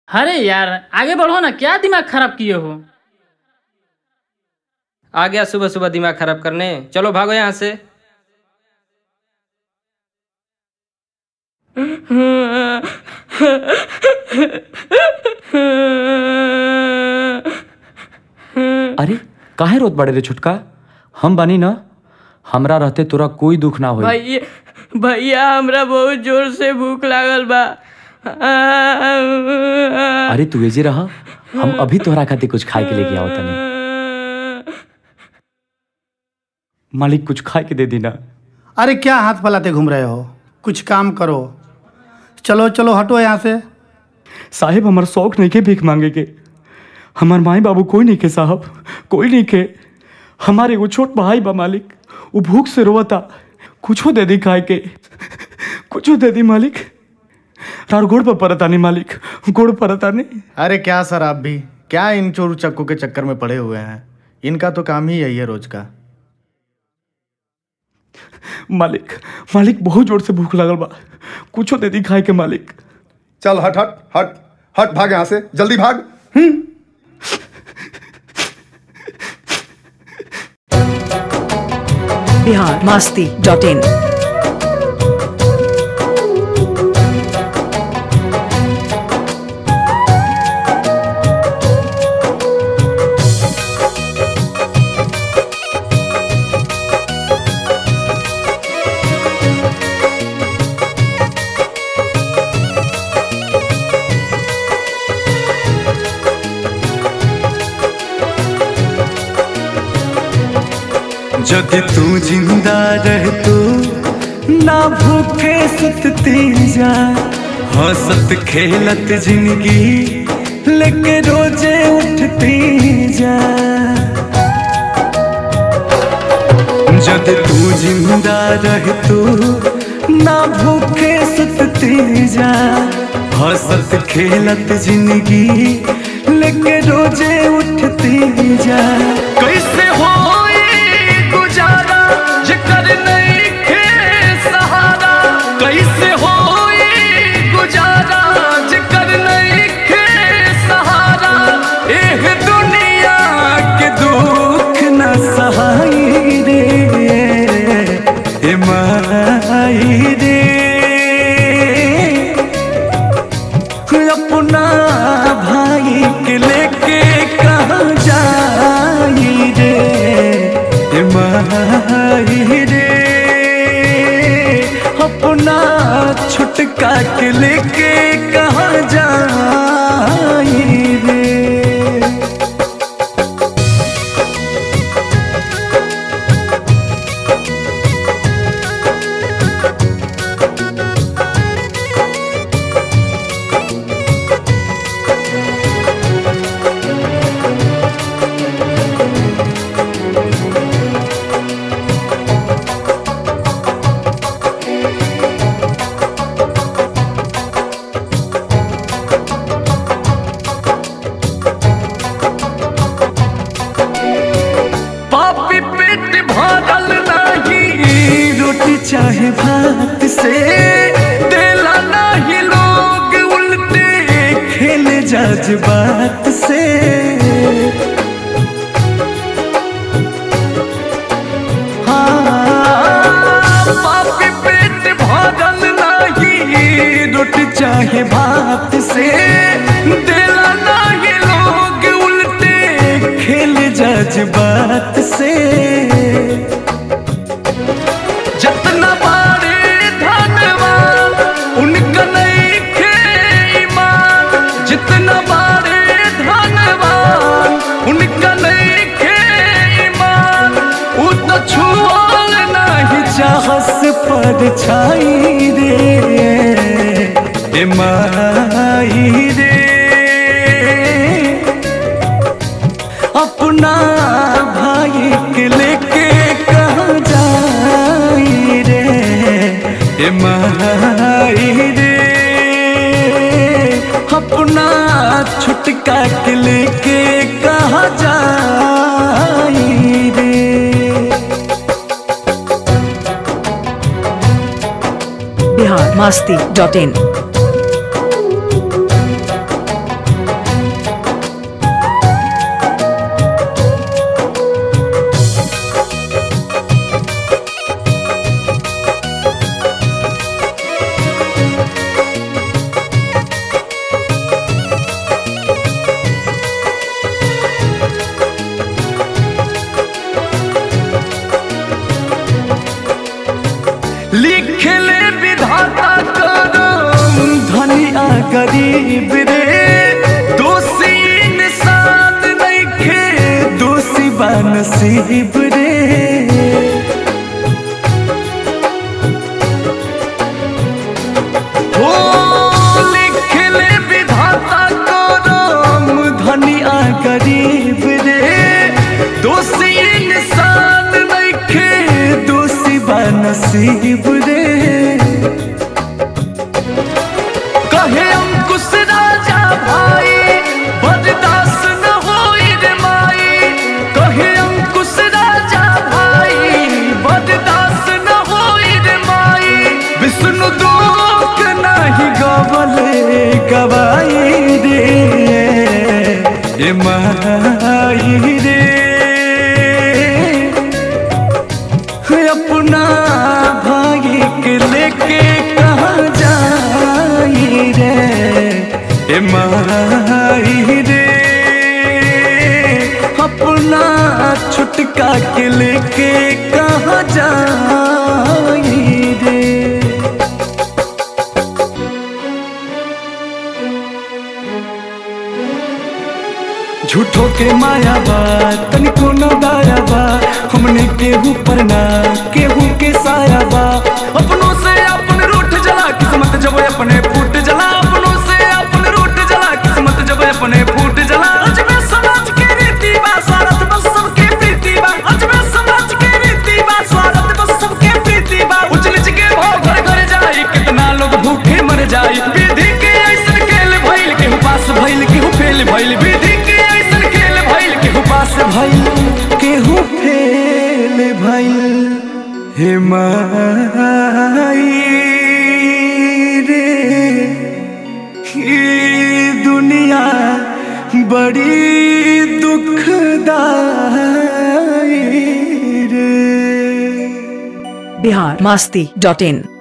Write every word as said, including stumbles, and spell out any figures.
अरे यार आगे बढ़ो ना, क्या दिमाग खराब किए हो। आ गया सुबह सुबह दिमाग खराब करने। चलो भागो यहाँ से। अरे काहे रोत बड़े रे छुटका, हम बानी ना, हमरा रहते तोरा कोई दुख ना होई। भैया भैया हमरा बहुत जोर से भूख लागल बा। अरे तू एजे रहा, हम अभी तोहरा खातिर कुछ खाए के लेके आओ तनी। मालिक कुछ खाए के दे देना। अरे क्या हाथ फैलाते घूम रहे हो, कुछ काम करो। चलो चलो हटो यहाँ से। साहेब हमार शौक नहीं के भीख मांगे के, हमार माई बाबू कोई नहीं के साहब, कोई नहीं के। हमारे एगो छोट भाई बा मालिक, वो भूख से रोवता, कुछो दे दी खाए के, कुछो दे दी मालिक। रार गोड़ पर परतानी मालिक, गोड़ परतानी। अरे क्या सर, आप भी क्या इन चोर चक्कू के चक्कर में पड़े हुए हैं। इनका तो काम ही यही है रोज का। मालिक मालिक बहुत जोर से भूख लगल बा, कुछो दे दी खाए के मालिक। चल हट हट हट हट, भाग यहाँ से, जल्दी भाग। Hmm Bihar Masti dot in. जदि तू जिंदा रह तू ना भूखे सतती जा, हंसत खेलत जिंदगी लेके रोजे उठती जा। जदि तू जिंदा रह तू ना भूखे सतती जा, हंसत खेलत जिंदगी लेके रोजे उठती जा। कैसे हो गुजारा जिकर नहीं के सहारा, कैसे हो गुजारा जिकर नहीं के सहारा। एह दुनिया के दुख न सहाई रे, ए माई रे। अपना भाई के लेके कहाँ जाई रे, माही रे। अपना छुटका के लेके कहाँ जाई रे। चाहे भात से देला नहीं लोग, उल्टे खेले जज्बात से। हाँ पापी पेट भरल नहीं, रोटी चाहे भात से देला नहीं लोग, उल्टे खेले जज्बात से। जितना बारे धनवान उनका नहीं खे ईमान, जितना बारे धनवान उनका नहीं खे ईमान। वो तो छुअल नहीं चाहस पर छाई रे, ए माई रे। अपना भाई के लेके कहाँ जाई रे, ए माई रे। अपना छुटका के लेके कहाँ जाई रे। Bihar Masti dot in. गरीब रे दोषी इंसान नइखे दोषी बा नसीब रे ओ लिखले विधाता करम धनिया गरीब रे दोषी इंसान नइखे दोषी बा नसीब रे कहे अंकुश राजा भाई बर्दाश्त न होई रे माई कहे अंकुश राजा भाई बर्दाश्त न होई रे माई विष्णु दुख नहीं गवले गवाई रे ए माई रे अपना भाई के लेके कहाँ जाई रे ए माई रे अपना छुटका के लेके कहाँ जाई रे झूठो के माया बा तनिको न दाया बा हमने केहू पर ना केहू के साया बा अपनों से अपन रूठ जला किस्मत जब अपने फूट जला अपनों से अपन रूठ जला किस्मत जब अपने फूट जला अजबे समाज के रीति बा स्वार्थ बस सबके प्रीति बा अजबे समाज के रीति बा स्वार्थ बस सबके प्रीति बा उच नीच के भाव घर घर जाई कितना लोग भूखे मर जाई विधि के ऐसन खेल भइल केहू पास भइल केहू फेल भइल विधि के ऐसन खेल भइल केहू पास भइल केहू फेल भइल हे माई रे ये दुनिया बड़ी दुखदाई रे बिहार मस्ती डॉट इन।